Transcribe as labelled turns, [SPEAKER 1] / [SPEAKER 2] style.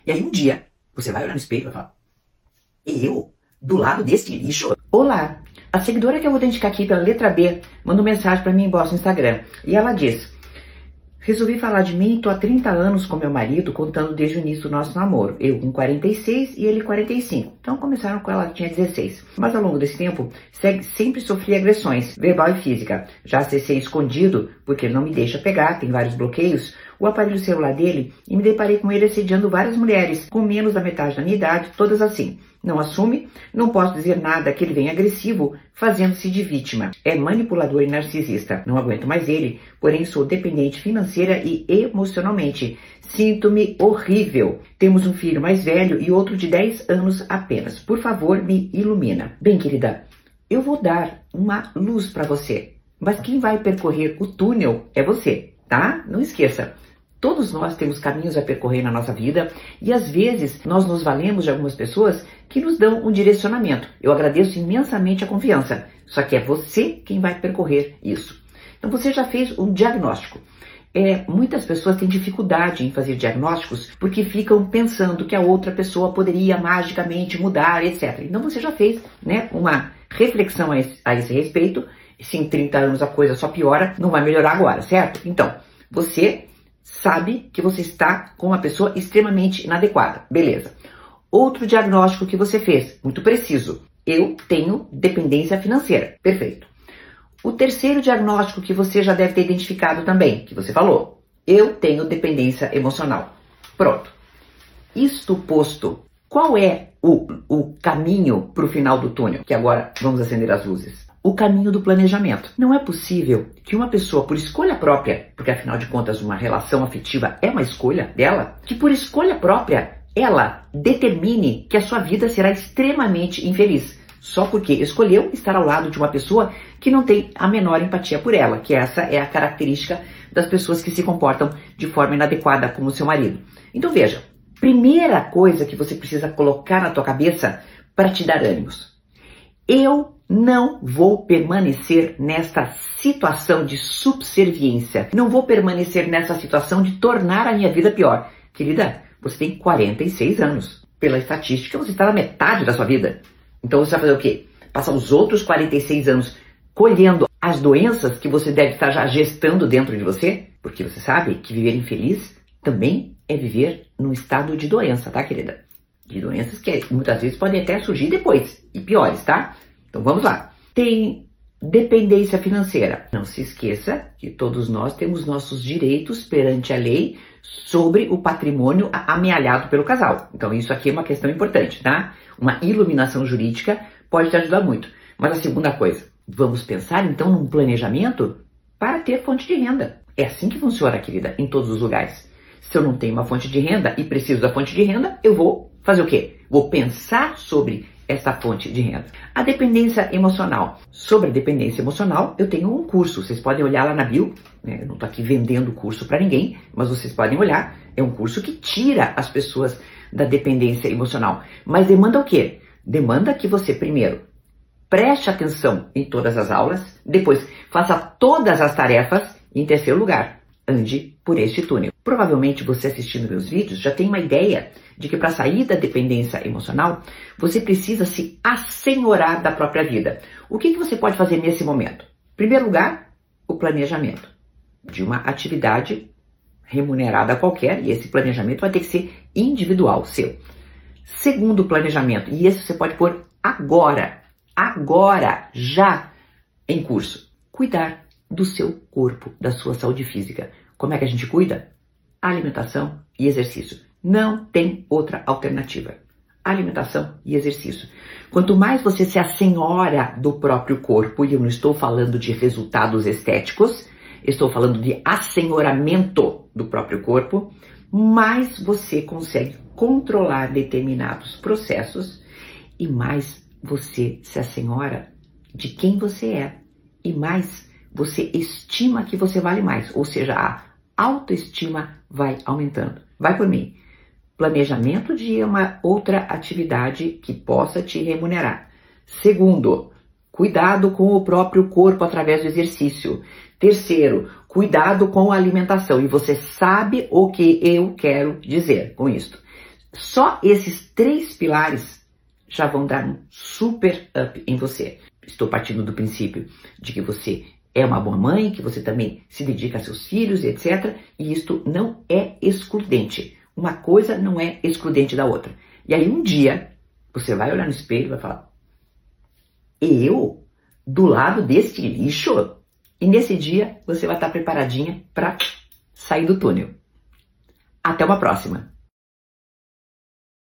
[SPEAKER 1] E aí um dia, você vai olhar no espelho e vai falar, eu? Do lado desse lixo?
[SPEAKER 2] Olá, a seguidora que eu vou identificar aqui pela letra B mandou mensagem para mim em inbox no Instagram. E ela diz: resolvi falar de mim, tô há 30 anos com meu marido, contando desde o início do nosso namoro. Eu com 46 e ele 45. Então começaram com ela que tinha 16. Mas ao longo desse tempo, sempre sofri agressões, verbal e física. Já acessei escondido, porque ele não me deixa pegar, tem vários bloqueios, o aparelho celular dele e me deparei com ele assediando várias mulheres, com menos da metade da minha idade, todas assim. Não assume, não posso dizer nada que ele vem agressivo, fazendo-se de vítima. É manipulador e narcisista. Não aguento mais ele, porém sou dependente financeira e emocionalmente. Sinto-me horrível. Temos um filho mais velho e outro de 10 anos apenas. Por favor, me ilumina. Bem, querida, eu vou dar uma luz para você, mas quem vai percorrer o túnel é você, tá? Não esqueça. Todos nós temos caminhos a percorrer na nossa vida e às vezes nós nos valemos de algumas pessoas que nos dão um direcionamento. Eu agradeço imensamente a confiança, só que é você quem vai percorrer isso. Então você já fez um diagnóstico. Muitas pessoas têm dificuldade em fazer diagnósticos porque ficam pensando que a outra pessoa poderia magicamente mudar, etc. Então você já fez, né, uma reflexão a esse respeito. Se em 30 anos a coisa só piora, não vai melhorar agora, certo? Então, você sabe que você está com uma pessoa extremamente inadequada. Beleza. Outro diagnóstico que você fez, muito preciso. Eu tenho dependência financeira. Perfeito. O terceiro diagnóstico que você já deve ter identificado também, que você falou. Eu tenho dependência emocional. Pronto. Isto posto, qual é o caminho para o final do túnel? Que agora vamos acender as luzes. O caminho do planejamento. Não é possível que uma pessoa, por escolha própria, porque afinal de contas uma relação afetiva é uma escolha dela, que por escolha própria ela determine que a sua vida será extremamente infeliz, só porque escolheu estar ao lado de uma pessoa que não tem a menor empatia por ela, que essa é a característica das pessoas que se comportam de forma inadequada como seu marido. Então veja, primeira coisa que você precisa colocar na tua cabeça para te dar ânimos. Eu não vou permanecer nesta situação de subserviência. Não vou permanecer nessa situação de tornar a minha vida pior. Querida, você tem 46 anos. Pela estatística, você está na metade da sua vida. Então você vai fazer o quê? Passar os outros 46 anos colhendo as doenças que você deve estar já gestando dentro de você? Porque você sabe que viver infeliz também é viver num estado de doença, tá, querida? De doenças que muitas vezes podem até surgir depois, e piores, tá? Então vamos lá. Tem dependência financeira. Não se esqueça que todos nós temos nossos direitos perante a lei sobre o patrimônio amealhado pelo casal. Então isso aqui é uma questão importante, tá? Uma iluminação jurídica pode te ajudar muito. Mas a segunda coisa, vamos pensar então num planejamento para ter fonte de renda. É assim que funciona, querida, em todos os lugares. Se eu não tenho uma fonte de renda e preciso da fonte de renda, eu vou fazer o quê? Vou pensar sobre essa fonte de renda. A dependência emocional. Sobre a dependência emocional, eu tenho um curso. Vocês podem olhar lá na bio. Né? Eu não estou aqui vendendo curso para ninguém, mas vocês podem olhar. É um curso que tira as pessoas da dependência emocional. Mas demanda o quê? Demanda que você, primeiro, preste atenção em todas as aulas. Depois, faça todas as tarefas. E, em terceiro lugar, ande por este túnel. Provavelmente você assistindo meus vídeos já tem uma ideia de que para sair da dependência emocional, você precisa se assenhorar da própria vida. O que você pode fazer nesse momento? Em primeiro lugar, o planejamento de uma atividade remunerada qualquer, e esse planejamento vai ter que ser individual, seu. Segundo planejamento, e esse você pode pôr agora, já em curso, cuidar do seu corpo, da sua saúde física. Como é que a gente cuida? Alimentação e exercício. Não tem outra alternativa. Alimentação e exercício. Quanto mais você se assenhora do próprio corpo, e eu não estou falando de resultados estéticos, estou falando de assenhoramento do próprio corpo, mais você consegue controlar determinados processos e mais você se assenhora de quem você é e mais você estima que você vale mais, ou seja, a autoestima vai aumentando. Vai por mim. Planejamento de uma outra atividade que possa te remunerar. Segundo, cuidado com o próprio corpo através do exercício. Terceiro, cuidado com a alimentação. E você sabe o que eu quero dizer com isso. Só esses 3 pilares já vão dar um super up em você. Estou partindo do princípio de que você é uma boa mãe, que você também se dedica a seus filhos, etc. E isto não é excludente. Uma coisa não é excludente da outra. E aí um dia você vai olhar no espelho e vai falar: eu? Do lado deste lixo? E nesse dia você vai estar preparadinha para sair do túnel. Até uma próxima!